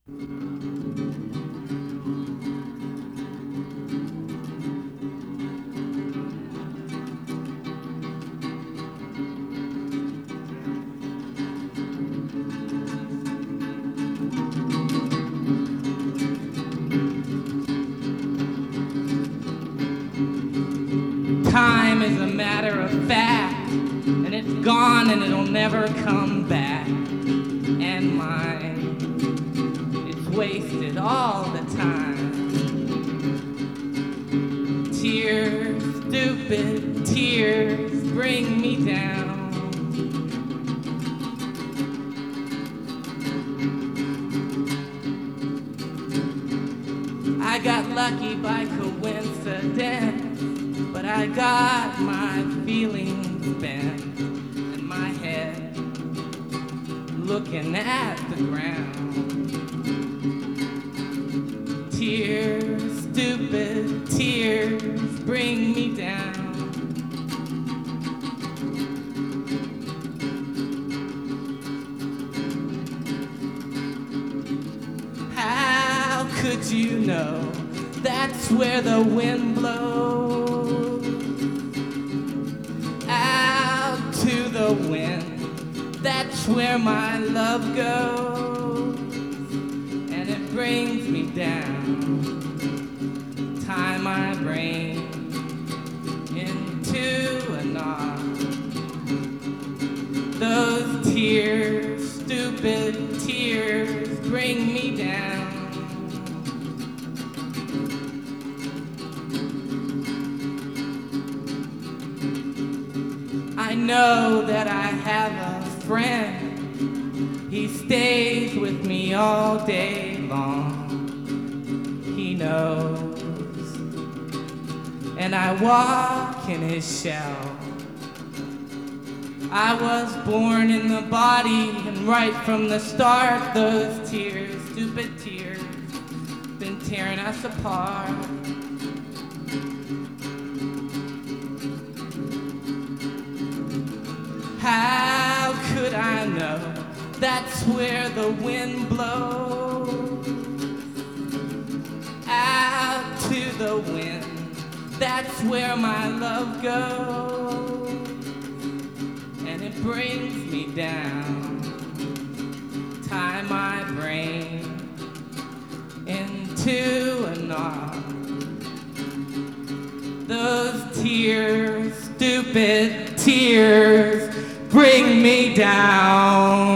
Time is a matter of fact, and it's gone and it'll never come back. And mine, it's wasted all the time. Tears, stupid tears, bring me down. I got lucky by coincidence, but I got my feelings bent and my head looking at the ground. Tears, stupid tears, bring me down. How could you know that's where the wind blows? Out to the wind, that's where my love goes, and it brings me down. Tie my brain into a knot. Those tears, stupid tears, bring me down. I know that I have a friend. He stays with me all day long. He knows, and I walk in his shell. I was born in the body, and right from the start, those tears, stupid tears, been tearing us apart. How could I know that's where the wind blows? Out to the wind, that's where my love goes, and it brings me down. Tie my brain into a knot. Those tears, stupid tears, bring me down.